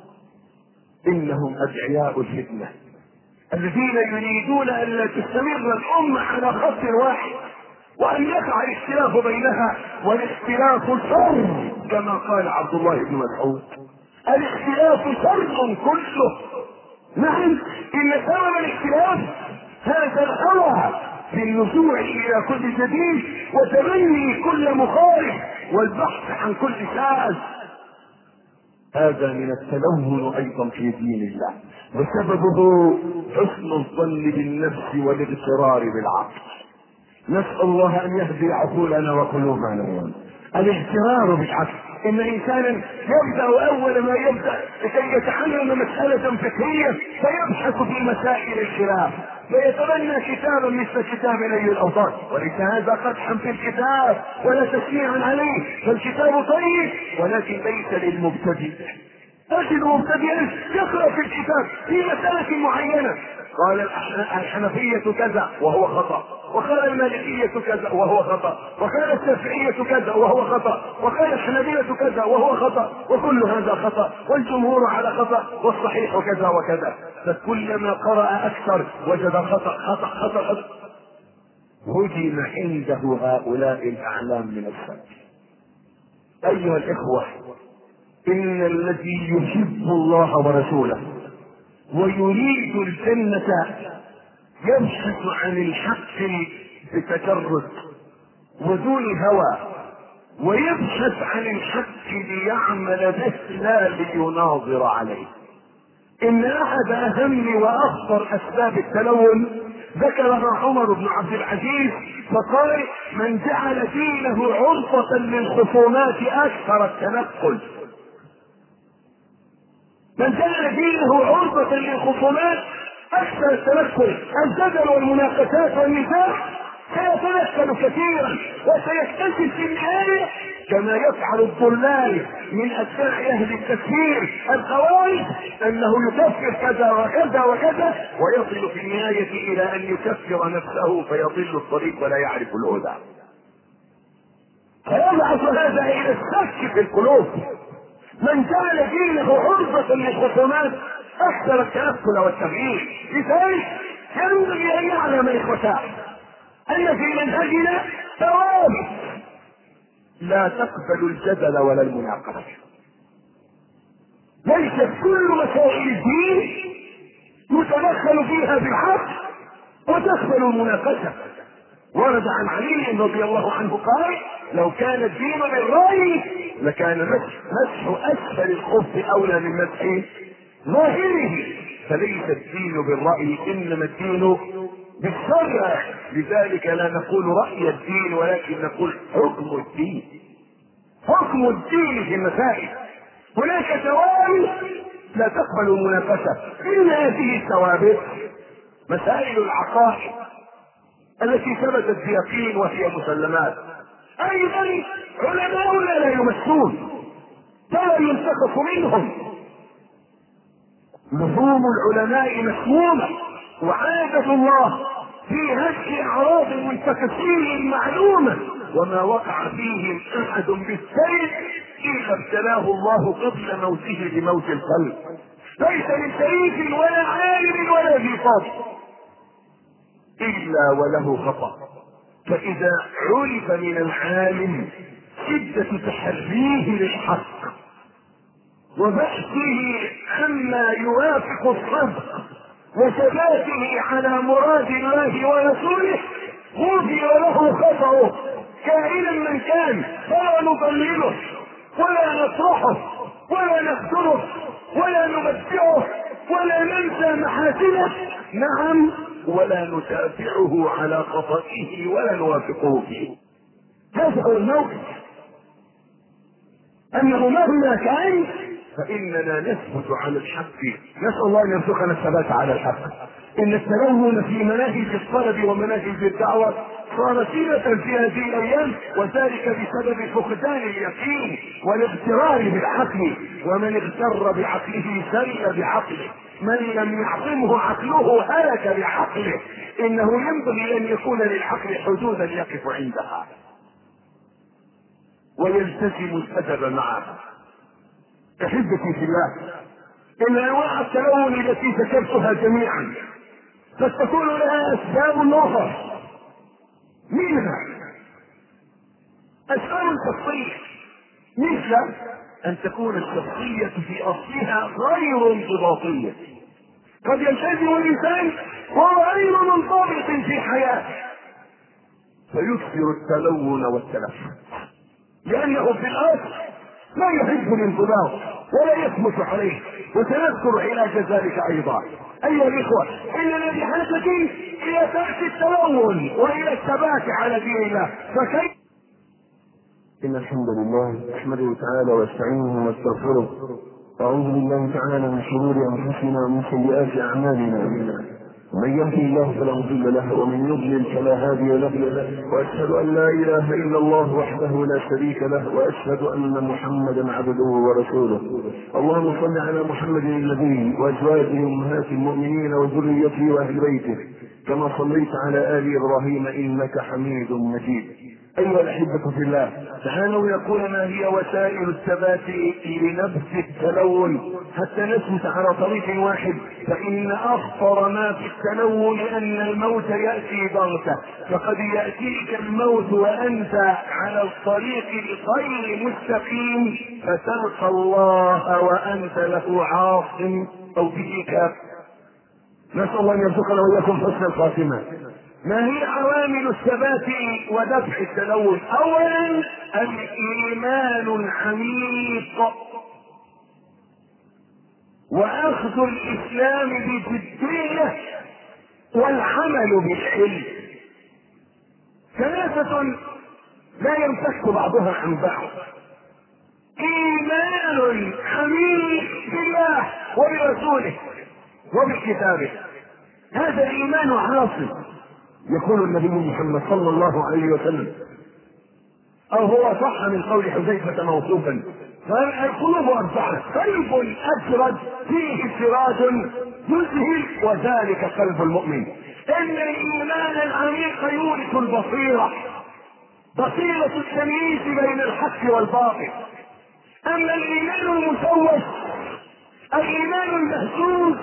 Speaker 1: إنهم أدعياء الفتنة الذين يريدون أن لا تستمر الأمة على خط واحد، وأن يقع الاختلاف بينها، والاختلاف شر كما قال عبد الله بن مسعود: الاختلاف شر كله. نعم، إن سبب الاختلاف هذا الهوى في النزوع إلى كل جديد وتمني كل مخالف والبحث عن كل شاذ. هذا من التلون أيضا في دين الله، وسببه حسن الظن بالنفس والاغترار بالعقل. نسأل الله أن يهدي عقولنا وقلوبنا. الاغترار بالعقل، إن إنسانا يبدأ أول ما يبدأ لكي يتعلم مسألة فقهية فيبحث في مسائل الخلاف، فيتبنى كتابا مثل كتاب نيل الأوطان، وليس هذا قدحا في الكتاب ولا تشنيعا عليه، فالكتاب طيب ولكن ليس للمبتدئ. تجد مبتدئا يقرأ في الكتاب في مسألة معينة، قال الحنفية كذا وهو خطأ، وقال المالكية كذا وهو خطأ، وقال الشافعية كذا وهو خطأ، وقال الحنابلة كذا وهو خطأ، وكل هذا خطأ، والجمهور على خطأ، والصحيح كذا وكذا. فكلما قرأ أكثر وجد خطأ خطأ خطأ خطأ. هدم عنده هؤلاء الأعلام من السلف. أيها الإخوة، إن الذي يحب الله ورسوله ويريد الجنة يبحث عن الحق بتجرد ودون هوى، ويبحث عن الحق ليعمل به لا ليناظر عليه. إن أحد أهم وأخطر أسباب التلون ذكرها عمر بن عبد العزيز فقال: من جعل دينه عرضة للخصومات أكثر التنقل. من جعل دينه عرضة للخصومات أكثر التنكر، الجدل والمناقشات والنزاع سيتنكر كثيرا، وسيكتشف في النهاية كما يفعل الضلال من أتباع أهل التكفير الخوارج أنه يكفر كذا وكذا وكذا، ويصل في النهاية إلى أن يكفر نفسه فيضل الطريق ولا يعرف الهدى. فيبعث هذا إلى الشك في القلوب. من جعل دينه عرضة للخصومات أكثر التنكل والتغيير. لذلك ينبغي أن يعلم إخوتاه أن في منهجنا ثوابت لا تقبل الجدل ولا المناقشة. ليست كل مسائل الدين يتدخل فيها بالحق وتقبل المناقشة. ورد عن علي رضي الله عنه قال: لو كان الدين بالرأي لكان مسح أسفل الخف أولى من مسح ظاهره. فليس الدين بالرأي، إنما الدين بالشرع. لذلك لا نقول رأي الدين ولكن نقول حكم الدين. حكم الدين في المسائل. هناك ثوابت لا تقبل المناقشة. إن هذه الثوابت مسائل العقائد التي ثبتت بيقين وهي مسلمات. أيضا علماؤنا لا يمسون، لا ينتقص منهم. لزوم العلماء مسمومة، وعادة الله في هتك أعراض المنتكسين معلومة، وما وقع فيهم أحد بالسيف إلا ابتلاه الله قبل موته بموت القلب. ليس من شريف ولا عالم ولا ذي فضل إلا وله خطأ. فإذا عرف من العالم شدة تحريه للحق وبحثه عما يوافق الصدق وثباته على مراد الله ورسوله غفر له خطأه كائنا من كان، فلا نضلله ولا نطرحه ولا نخذله ولا نبدعه ولا ننسى محاسنه، نعم، ولا نتابعه على خطئه ولا نوافقه فيه. هذا هو الموقف، انه مهما كان فاننا نثبت على الحق. نسال الله ان يرزقنا الثبات على الحق. ان التلون في مناهج الطلب ومناهج الدعوه صار سيرة في هذه الايام، وذلك بسبب فقدان اليقين والاغترار بالعقل، ومن اغتر بعقله زل بعقله، من لم يعصمه عقله هلك بعقله. انه ينبغي ان يكون للعقل حدودا يقف عندها ويلتزم الادب معها. احبتي في الله، ان انواع التلون التي ذكرتها جميعا قد تكون لها اسباب اخرى، منها اسباب شخصيه، مثل ان تكون الشخصيه في اصلها غير انضباطيه. قد يلتزم الانسان وهو غير منضبط في حياته فيكثر التلون والتلفت، لانه في الاصل لا يحب الانضباط ولا يثبت عليه، وسنذكر علاج ذلك ايضا. ايها الاخوه، اننا بحاجه الى ترك التلون والى الثبات على دين الله. فكيف؟
Speaker 2: إن الحمد لله نحمده تعالى واستعينه واستغفره، أعوذ بالله تعالى من شرور أنفسنا ومن سيئات أعمالنا، من يهده الله فلا مضل له ومن يضلل فلا هادي له، وأشهد أن لا إله إلا الله وحده لا شريك له، وأشهد أن محمدا عبده ورسوله. اللهم صل على محمد النبي وأزواجه أمهات المؤمنين وذريته وأهل بيته كما صليت على آل إبراهيم إنك حميد مجيد. أيها الأحبة في الله، تعالوا يقول ما هي وسائل الثبات لنبذ التلون حتى نثبت على طريق واحد. فإن أخطر ما في التلون أن الموت يأتي بغتة، فقد يأتيك الموت وأنت على الطريق غير مستقيم فتلقى الله وأنت له عاصم أو به كافر. نسأل الله أن يرزقنا وإياكم حسن الخاتمة. ما هي عوامل الثبات ودفع التلون؟ اولا الايمان العميق واخذ الاسلام بجديه والعمل بالعلم. ثلاثه لا ينفك بعضها عن بعض: ايمان عميق بالله وبرسوله وبكتابه، هذا الايمان عاصم. يقول النبي محمد صلى الله عليه وسلم، او هو صح من قول حذيفة موصوفا: فالقلوب اربعة، قلب اسود فيه سراج يذهل وذلك قلب المؤمن. ان الايمان العميق يورث البصيرة، بصيرة التمييز بين الحق والباطل. اما الايمان المشوش، الايمان المهزوز،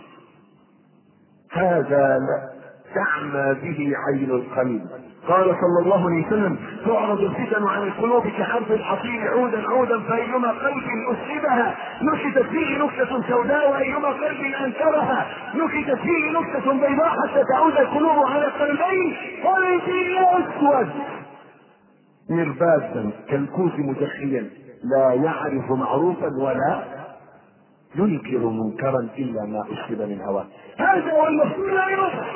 Speaker 2: هذا لا تعمى به عين القلب. قال صلى الله عليه وسلم: تعرض الفتن عن القلوب كحرف الحصير عودا عودا، فايما قلب اصيبها نكتت فيه نكتة سوداء، وايما قلب انكرها نكتت فيه نكتة بيضاء، حتى تعود القلوب على قلبين، قلب اسود مربادا كالكوس مدخيا لا يعرف معروفا ولا ينكر منكرا الا ما اصيب من هواه. هذا هو المفروض. لا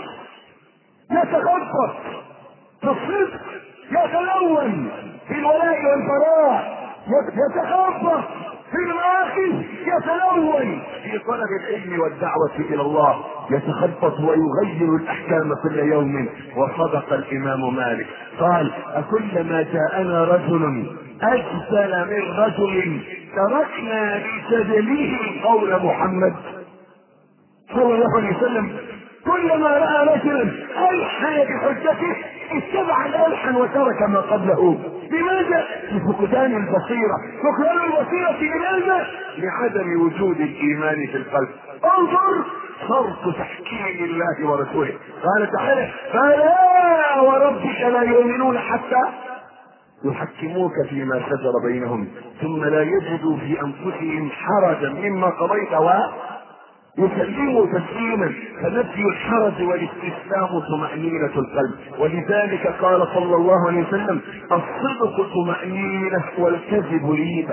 Speaker 2: يتخبط في الصدق، يتلون في الولاء والبراء، يتخبط في المآخذ، يتلون في طلب العلم والدعوة إلى الله، يتخبط ويغير الأحكام كل يوم. وصدق الإمام مالك قال: أكلما جاءنا رجل أجزل من رجل تركنا بسجله قول محمد صلى الله عليه وسلم. كلما رأى رجلا ألحن بحجته اتبع الألحن وترك ما قبله. لماذا؟ لفقدان البصيرة. فقدان البصيرة لماذا؟ لعدم وجود الإيمان في القلب. انظر صرف تحكيم الله ورسوله. قال تعالى: فلا وربك لا يؤمنون حتى يحكموك فيما شجر بينهم ثم لا يجدوا في أنفسهم حرجا مما قضيت
Speaker 1: يسلموا تسليما، فنفي الحرج والاستسلام طمأنينة القلب. ولذلك قال صلى الله عليه وسلم: الصدق طمأنينة والكذب ريبة.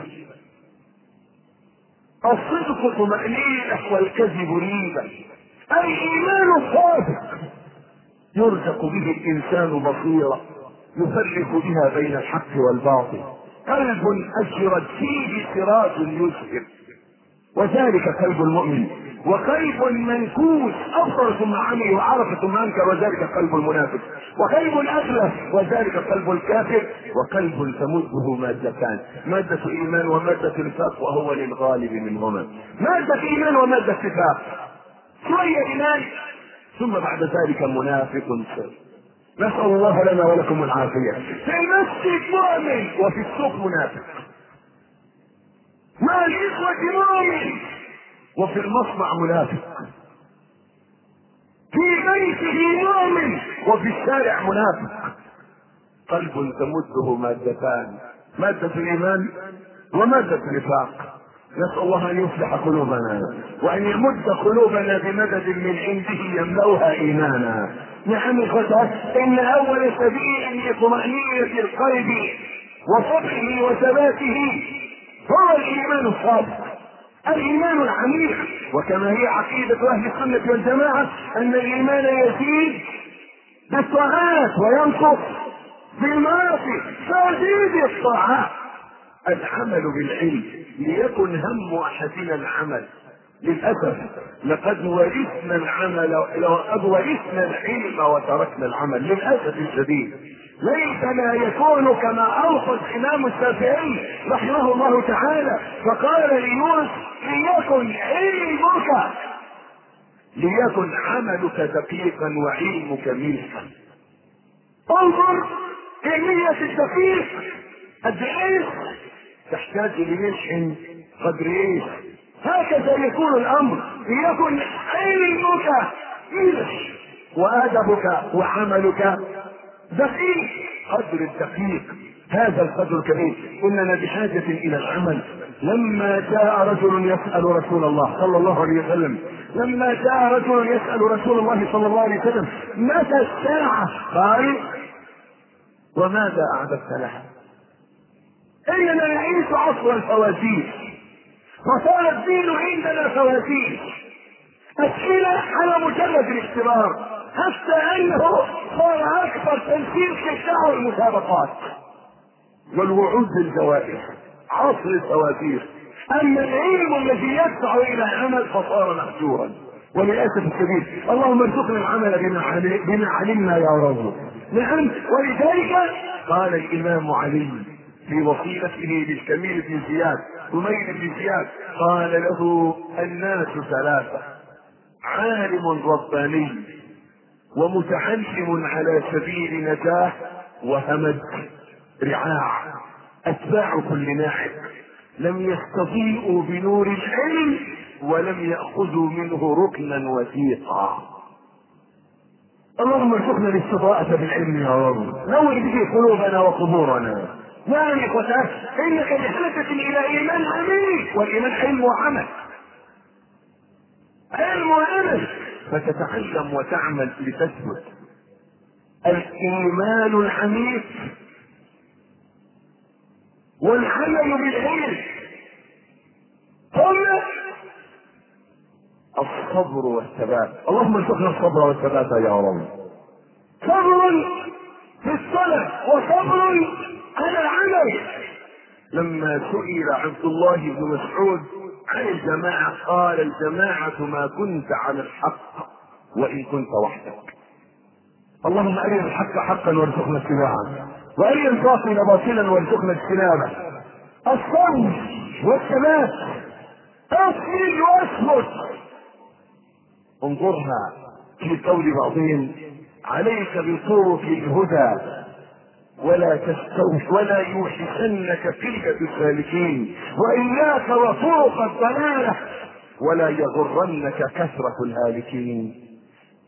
Speaker 1: الصدق طمأنينة والكذب ريبة. الإيمان الصادق يرزق به الإنسان بصيرة يفرق بها بين الحق والباطل. قلب أجرد فيه سراج يسهر، وذلك قلب المؤمن. وقلب منكوس أبصر ثم عمي وعرف ثم أنكر، وذلك قلب المنافق. وقلب أغلف، وذلك قلب الكافر. وقلب تمده مادتان: مادة إيمان ومادة نفاق، وهو للغالب منهما. مادة إيمان ومادة نفاق، شوية إيمان ثم بعد ذلك منافق سر. نسأل الله لنا ولكم العافية. في المسجد مؤمن وفي السوق منافق، مع الإخوة مؤمن وفي المصنع منافق، في بيته مؤمن وفي الشارع منافق. قلب تمده مادتان: مادة الإيمان ومادة النفاق. نسأل الله أن يصلح قلوبنا وأن يمد قلوبنا بمدد من عنده يملأها إيمانا. نعم إخوة، إن أول سبيل لطمأنينة القلب وصبحه وثباته هو الإيمان الصادق، الإيمان العميق. وكما هي عقيدة أهل السنة والجماعة أن الإيمان يزيد بالطاعات وينقص بالمعاصي، فيزيد الطاعات. العمل بالعلم ليكن هم أحدنا العمل. للأسف لقد ورثنا العلم وتركنا العمل للأسف الشديد. ليتنا يكون كما أوصى الإمام الشافعي رحمه الله تعالى، فقال ليونس: ليكن علمك، ليكن عملك دقيقا وعلمك ملحا. انظر كمية الدقيق قد ايش تحتاج لملح قدر ايش. هكذا يكون الامر، ليكن علمك ملح وادبك وعملك دقيق قدر الدقيق. هذا القدر الكبير. اننا بحاجة الى العمل. لما جاء رجل يسأل رسول الله صلى الله عليه وسلم متى الساعة؟ قال: وماذا أعددت لها؟ إننا نعيش عصر الفوازير، فصار الدين عندنا فوازير، أسئلة على مجرد الاختبار، حتى أنه صار أكثر تنفيذ في المسابقات والوعود بالجوائز. عصر الفوازير. أما العلم الذي يدفع إلى العمل فصار مهجورا وللأسف الشديد. اللهم ارزقنا العمل بما علمنا يا رب. نعم. ولذلك قال الإمام علي في وصيته للكميل بن زياد همير بن زياد، قال له: الناس ثلاثة: عالم رباني، ومتعلم على سبيل نجاه، وهمج رعاع أتباع كل ناحية، لم يستضيئوا بنور العلم ولم يأخذوا منه ركنا وثيقا. اللهم ارزقنا الاستضاءة بالعلم يا رب، نور به قلوبنا وقبورنا. نعم يا اخوتي، انك بحاجة الى ايمان عميق، والايمان علم وعمل، علم وعمل، فتتعلم وتعمل لتثبت. الايمان العميق والعمل بالعلم ثم الصبر والثبات. اللهم ارزقنا الصبر والثبات يا رب. صبر في الصلاة وصبر على العمل. لما سئل عبد الله بن مسعود عن الجماعة قال: الجماعة ما كنت على الحق وإن كنت وحدك. اللهم أرنا الحق حقا وارزقنا اتباعه، وأرنا الباطل باطلا وارزقنا اجتنابه. الصبر والثبات. اصبر واثبت. انظرها في قول بعضهم: عليك بطرق الهدى ولا يوحشنك قلة السالكين، وإياك وطرق الضلالة ولا يغرنك كثرة الهالكين.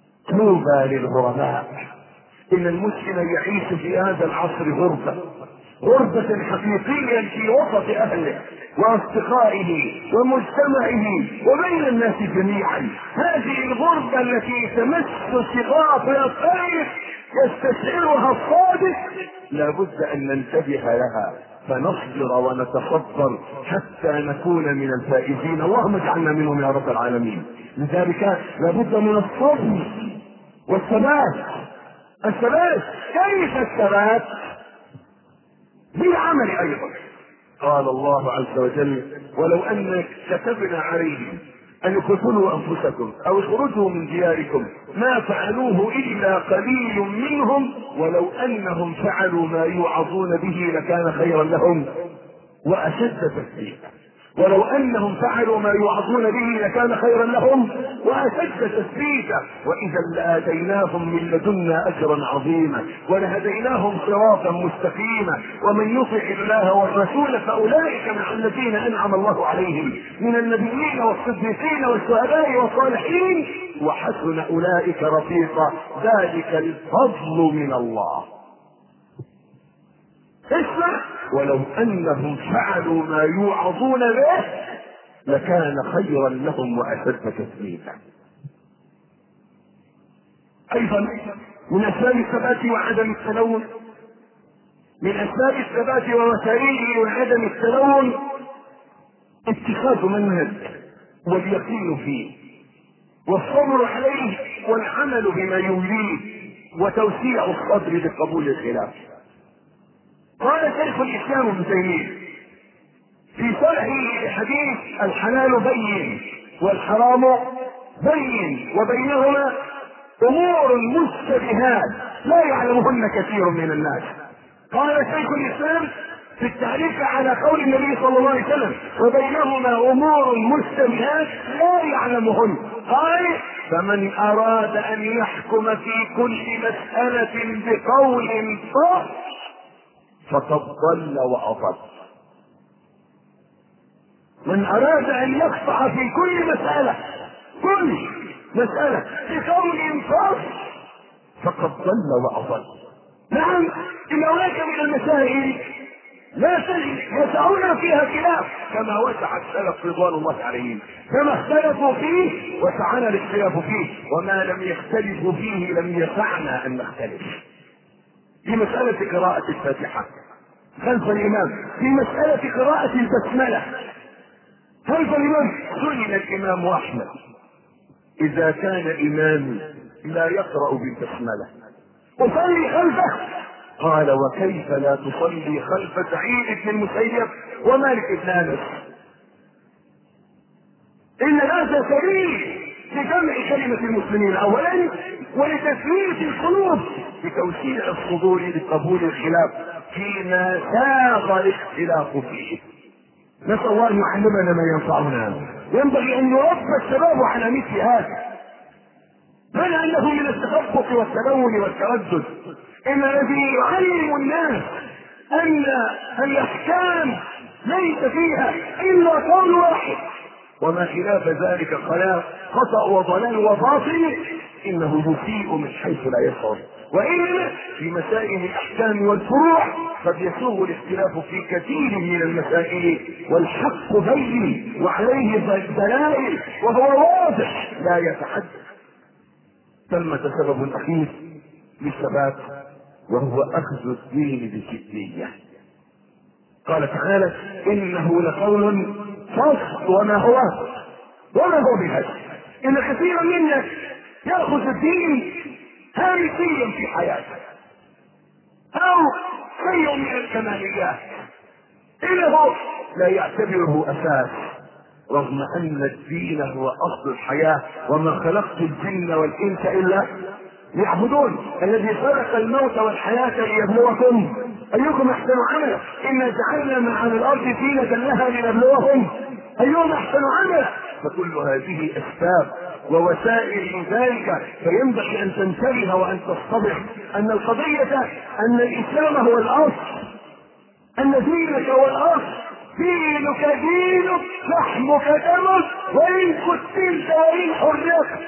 Speaker 1: طوبى للغرباء. إن المسلم يعيش في هذا العصر غربة، غربة حقيقيا في وسط اهله واصدقائه ومجتمعه وبين الناس جميعا. هذه الغربة التي تمس شغاف الخير يستشعرها الصادق لا بد ان ننتبه لها فنصبر ونتصبر حتى نكون من الفائزين. اللهم اجعلنا منهم يا رب العالمين. لذلك لا بد من الصبر والثبات. الثبات، كيف الثبات؟ بالعمل ايضا. قال الله عز وجل: ولو ان كتبنا عليهم ان اقتلوا انفسكم او اخرجوا من دياركم ما فعلوه الا قليل منهم ولو انهم فعلوا ما يوعظون به لكان خيرا لهم واشد تثبيتا. ولو انهم فعلوا ما يوعظون به لكان خيرا لهم واشد تثبيتا واذا لاتيناهم من لدنا اجرا عظيما ولهديناهم صراطا مستقيما. ومن يطع الله والرسول فاولئك مع الذين انعم الله عليهم من النبيين والصديقين والشهداء والصالحين وحسن اولئك رفيقا. ذلك الفضل من الله. اسمع: ولو انهم فعلوا ما يوعظون به لكان خيرا لهم واشد تثبيتا. ايضا من اسباب الثبات وعدم التلون، من اسباب الثبات ووسائله وعدم التلون اتخاذ منهج واليقين فيه والصبر عليه والعمل بما يوليه وتوسيع الصدر لقبول الخلاف. قال شيخ الاسلام ابن تيميه في شرحه لحديث: الحلال بين والحرام بين وبينهما امور مشتبهات لا يعلمهن كثير من الناس. قال شيخ الاسلام في التعليق على قول النبي صلى الله عليه وسلم: وبينهما امور مشتبهات لا يعلمهن، قال: فمن اراد ان يحكم في كل مسألة بقول فقد ضل واضل. من اراد ان يقطع في كل مسألة بقول فقد ضل واضل. نعم، ان هناك من المسائل لا يسعون فيها خلاف كما وسع السلف رضوان الله عليهم، كما اختلفوا فيه وسعنا الاختلاف فيه، وما لم يختلفوا فيه لم يسعنا ان نختلف. في مسألة قراءة الفاتحة خلف الإمام، في مسألة قراءة البسملة خلف الإمام، سئل الإمام أحمد: إذا كان إمامي لا يقرأ بالبسملة أصلي خلفه؟ قال: وكيف لا تصلي خلف سعيد بن المسيب ومالك بن أنس؟ إن هذا سبيل لجمع كلمة المسلمين أولا ولتثبيت القلوب بتوسيع الصدور لقبول الخلاف فيما ساغ الاختلاف فيه. نسأل الله أن يعلمنا ما ينفعنا. ينبغي أن يربى الشباب على مثل هذا، منع أنه من التخبط والتلون والتردد. إن الذي يعلم الناس أن الأحكام ليس فيها إلا قول واحد وما خلاف ذلك خطأ وضلال وباطل، إنه يسيء من حيث لا يشعر. وإلا في مسائل الأحكام والفروع قد يسوغ الاختلاف في كثير من المسائل والحق بين وعليه دلائل وهو واضح لا يتحدث. ثمة سبب أخير للثبات وهو أخذ الدين بجدية. قال تعالى: إنه لقول فصل وما هو بهذا. إن كثيرا منا يأخذ الدين هامشيا في حياته أو شيء من الكماليات، إنه لا يعتبره أساس، رغم أن الدين هو أصل الحياة. وما خلقت الجن والإنس إلا ليعبدون. الذي خلق الموت والحياة ليبلوكم أيكم أحسن عملا. إنا جعلنا ما على الأرض زينة لها لنبلوهم أيهم أحسن عملا. فكل هذه أسباب ووسائل ذلك، فينبغي أن تنتبه وأن تصطبح أن القضية أن الإسلام هو الأصل، أن دينك هو الأصل. دينك دينك، لحمك دمك، وإن قتلت وإن حرقت.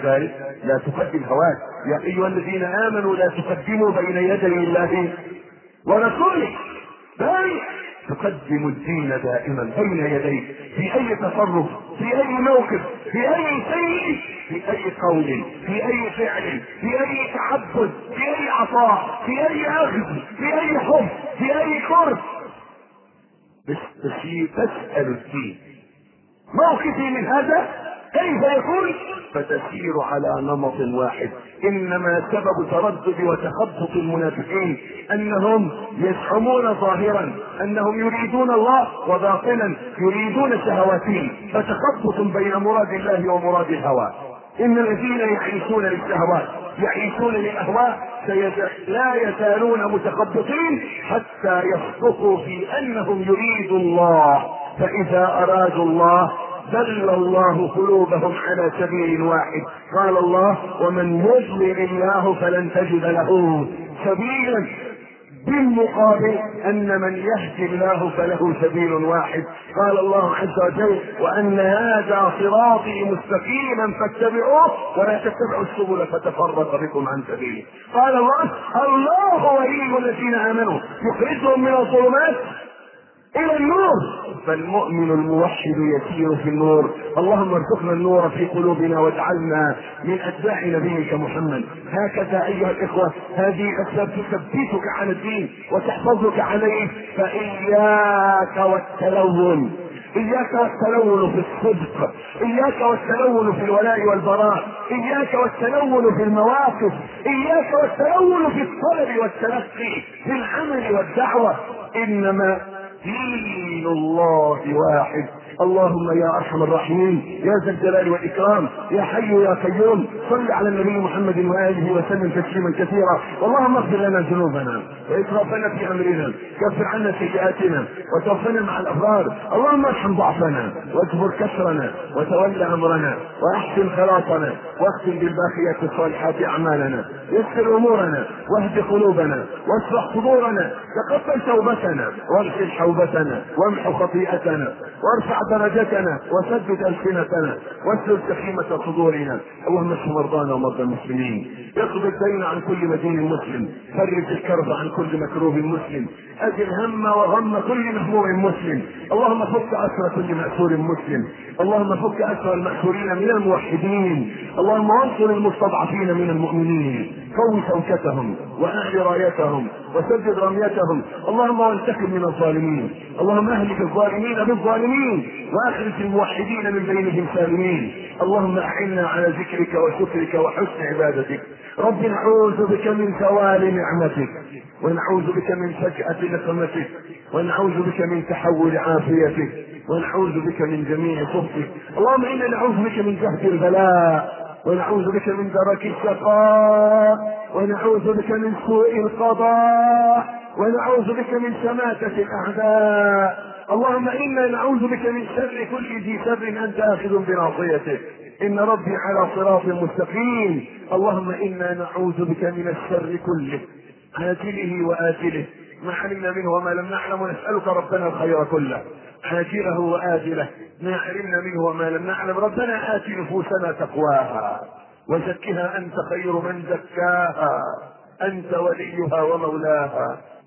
Speaker 1: فلذلك لا تقدم هواك. يا أيها الذين آمنوا لا تقدموا بين يدي الله ورسوله، بل تقدم الدين دائما بين يديك في اي تصرف، في اي موقف، في اي شيء، في اي قول، في اي فعل، في اي تعبد، في اي عطاء، في اي اخذ، في اي حب، في اي قرب، تسأل الدين موقفي من هذا كيف يكون، فتسير على نمط واحد. انما سبب تردد وتخبط المنافقين انهم يزعمون ظاهرا انهم يريدون الله وباطنا يريدون شهواتهم، فتخبط بين مراد الله ومراد الهوى. ان الذين يعيشون للشهوات يعيشون للاهواء لا يزالون متخبطين حتى يصدقوا في انهم يريدوا الله، فاذا ارادوا الله دل الله قلوبهم على سبيل واحد. قال الله: ومن يضلل الله فلن تجد له سبيلا، بالمقابل ان من يهدي الله فله سبيل واحد. قال الله عز وجل: وان هذا صراطي مستقيما فاتبعوه ولا تتبعوا السبل فتفرق بكم عن سبيله. قال الله: الله ولي الذين امنوا يخرجهم من الظلمات الى النور. فالمؤمن الموحد يسير في النور. اللهم ارزقنا النور في قلوبنا واجعلنا من اتباع نبيك محمد. هكذا ايها الاخوه هذه الاسباب تثبتك على الدين وتحفظك عليه. فاياك والتلون، اياك والتلون في الصدق، اياك والتلون في الولاء والبراء، اياك والتلون في المواقف، اياك والتلون في الطلب والتلقي، في العمل والدعوه. انما دين الله واحد. اللهم يا ارحم الراحمين يا ذا الجلال والاكرام يا حي يا قيوم صل على النبي محمد واله وسلم تسليما كثيرا. اللهم اغفر لنا ذنوبنا واسرافنا في امرنا، كفر عنا سيئاتنا وتوفنا مع الابرار. اللهم ارحم ضعفنا واجبر كسرنا وتول امرنا واحسن خلاصنا واختم بالباقيات الصالحات اعمالنا. يسر امورنا واهد قلوبنا واصلح صدورنا، تقبل توبتنا واغسل حوبتنا وامحو خطيئتنا وارفع درجتنا وثبت السنتنا واسلل سخيمة صدورنا. اللهم اشف مرضانا ومرضى المسلمين، اقض الدين عن كل مدين مسلم، فرج الكرب عن كل مكروه مسلم، اجل هم وغم كل مهموم مسلم. اللهم فك اسر كل مأسور مسلم، اللهم فك اسر المأسورين من الموحدين، اللهم انصر المستضعفين من المؤمنين، قوي شوكتهم واعل رايتهم وسدد رميتهم. اللهم وانتقم من الظالمين، اللهم اهلك الظالمين بالظالمين واخرج الموحدين من بينهم سالمين. اللهم اعنا على ذكرك وشكرك وحسن عبادتك. رب نعوذ بك من زوال نعمتك، ونعوذ بك من فجأة نقمتك، ونعوذ بك من تحول عافيتك، ونعوذ بك من جميع سخطك. اللهم انا نعوذ بك من جهد البلاء، ونعوذ بك من درك الشقاء، ونعوذ بك من سوء القضاء، ونعوذ بك من شماتة الاعداء. اللهم انا نعوذ بك من شر كل ذي شر انت اخذ بناصيته، ان ربي على صراط مستقيم. اللهم انا نعوذ بك من الشر كله عاجله واجله ما علمنا منه وما لم نعلم، ونسألك ربنا الخير كله عاجله وآجله ما علمنا منه وما لم نعلم. ربنا آت نفوسنا تقواها وزكها أنت خير من زكاها، أنت وليها ومولاها.